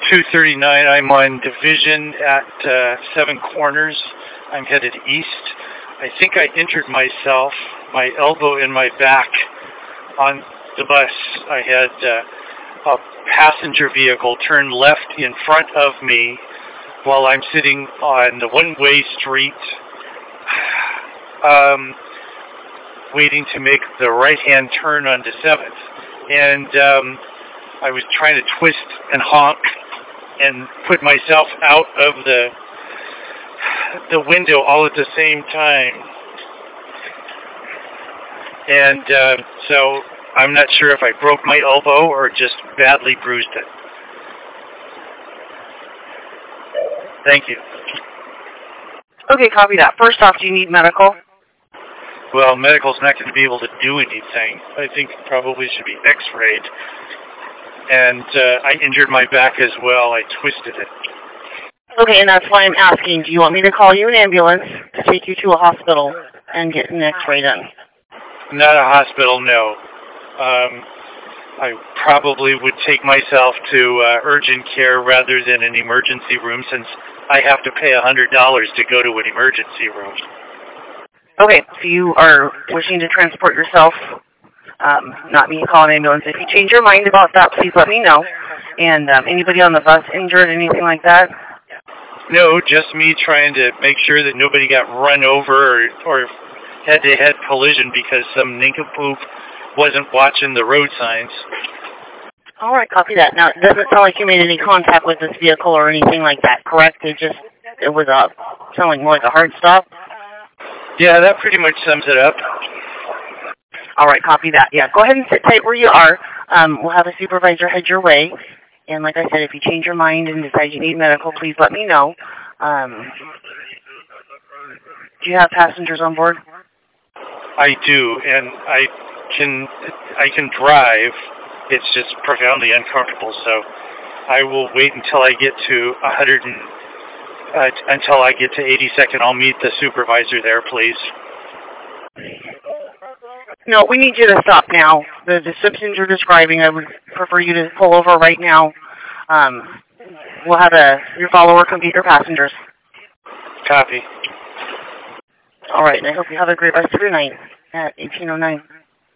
239. I'm on Division at Seven Corners. I'm headed east. I think I injured myself, my elbow and my back on the bus. I had a passenger vehicle turn left in front of me while I'm sitting on the one-way street, waiting to make the right-hand turn onto 7th. And I was trying to twist and honk and put myself out of the window all at the same time. And so I'm not sure if I broke my elbow or just badly bruised it. Thank you. Okay, copy that. First off, do you need medical? Well, medical's not going to be able to do anything. I think it probably should be x-rayed. And I injured my back as well. I twisted it. Okay, and that's why I'm asking, do you want me to call you an ambulance to take you to a hospital and get an x-ray done? Not a hospital, no. I probably would take myself to urgent care rather than an emergency room, since I have to pay $100 to go to an emergency room. Okay, so you are wishing to transport yourself, not me to call an ambulance. If you change your mind about that, please let me know. And anybody on the bus injured, anything like that? No, just me trying to make sure that nobody got run over or head-to-head collision because some nincompoop wasn't watching the road signs. All right, copy that. Now, it doesn't sound like you made any contact with this vehicle or anything like that, correct? It was sounding more like a hard stop? Yeah, that pretty much sums it up. All right, copy that. Yeah, go ahead and sit tight where you are. We'll have a supervisor head your way. And like I said, if you change your mind and decide you need medical, please let me know. Do you have passengers on board? I do, and I can drive. It's just profoundly uncomfortable, so I will wait until I get to until I get to 82nd. I'll meet the supervisor there, please. No, we need you to stop now. The symptoms you're describing, I would prefer you to pull over right now. We'll have your follower come get your passengers. Copy. All right, and I hope you have a great rest of your night at 1809.